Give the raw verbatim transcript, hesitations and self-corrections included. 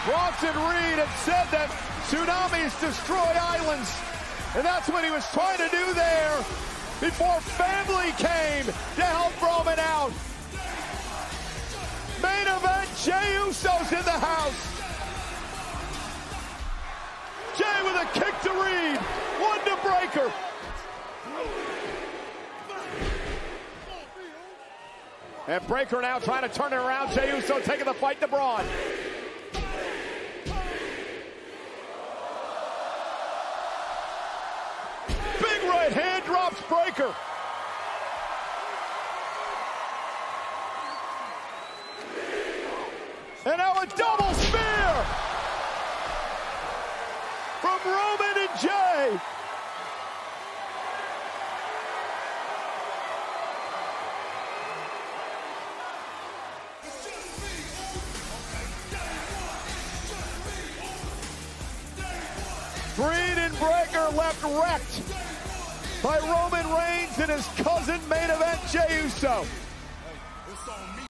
Bronson Reed had said that tsunamis destroy islands, and that's what he was trying to do there before family came to help Roman out. Main event, Jey Uso's in the house. Jey with a kick to Reed, one to Breakker. And Breakker now trying to turn it around. Jey Uso taking the fight to Braun. Big right hand drops Breakker. And now a double spear from Roman and Jey. Reed and Breakker left wrecked by Roman Reigns and his cousin main event Jey Uso.